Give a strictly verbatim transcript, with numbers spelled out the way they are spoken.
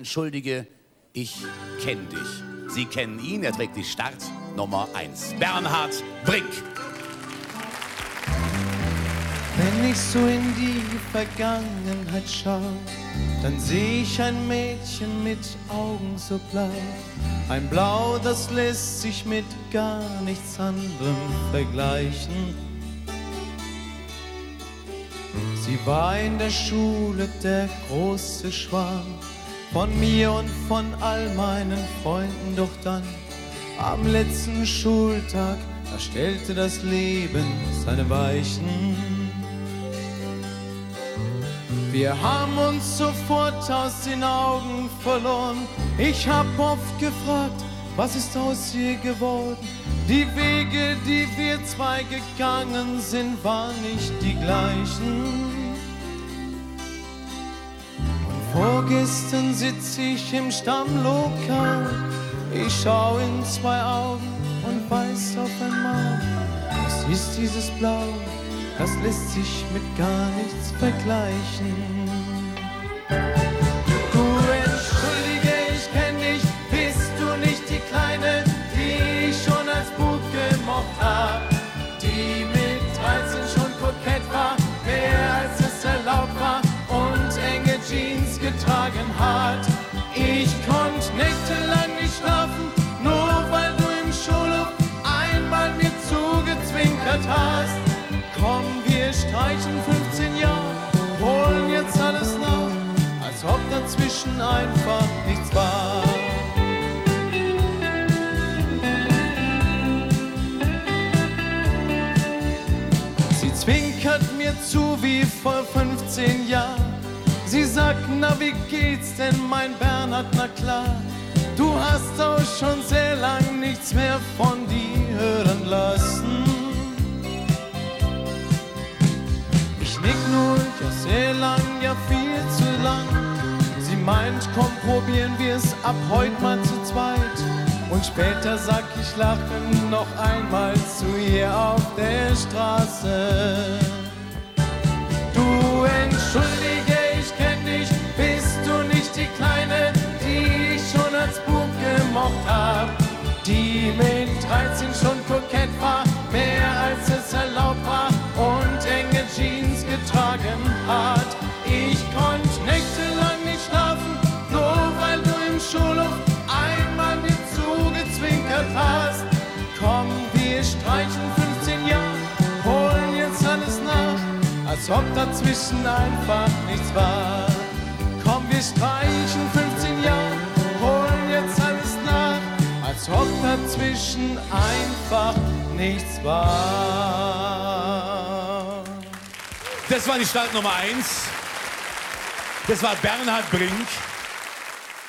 entschuldige, ich kenne dich. Sie kennen ihn, er trägt die Startnummer eins. Bernhard Brink. Wenn ich so in die Vergangenheit schau, dann seh ich ein Mädchen mit Augen so blau. Ein Blau, das lässt sich mit gar nichts anderem vergleichen. Sie war in der Schule der große Schwarm, von mir und von all meinen Freunden. Doch dann, am letzten Schultag, da stellte das Leben seine Weichen. Wir haben uns sofort aus den Augen verloren. Ich hab oft gefragt, was ist aus ihr geworden? Die Wege, die wir zwei gegangen sind, waren nicht die gleichen. Und vorgestern sitz ich im Stammlokal. Ich schau in zwei Augen und weiß auf einmal, was ist dieses Blau? Das lässt sich mit gar nichts vergleichen. Du entschuldige, ich kenn dich, bist du nicht die Kleine, die ich schon als Bub gemocht hab? Die mit dreizehn schon kokett war, mehr als es erlaubt war und enge Jeans getragen hat. Ich konnt nächtelang nicht schlafen, nur weil du im Schulhof einmal mir zugezwinkert hast. Komm, wir streichen fünfzehn Jahre, holen jetzt alles nach, als ob dazwischen einfach nichts war. Sie zwinkert mir zu wie vor fünfzehn Jahren. Sie sagt, na wie geht's denn, mein Bernhard, na klar. Du hast auch schon sehr lang nichts mehr von dir hören lassen. Ich nur, ja sehr lang, ja viel zu lang. Sie meint, komm, probieren wir's ab heute mal zu zweit. Und später sag ich lachend noch einmal zu ihr auf der Straße. Du entschuldige, ich kenn dich, bist du nicht die Kleine, die ich schon als Bub gemocht hab? Die mit dreizehn schon kokett war, mehr als es erlaubt war und enge Jeans getragen hat. Ich konnt nächtelang nicht schlafen, nur weil du im Schulhof einmal mir zugezwinkert hast. Komm, wir streichen fünfzehn Jahre, holen jetzt alles nach, als ob dazwischen einfach nichts war. Komm, wir streichen fünfzehn Jahre, holen jetzt alles nach, als ob dazwischen einfach nichts war. Das war die Startnummer eins. Das war Bernhard Brink.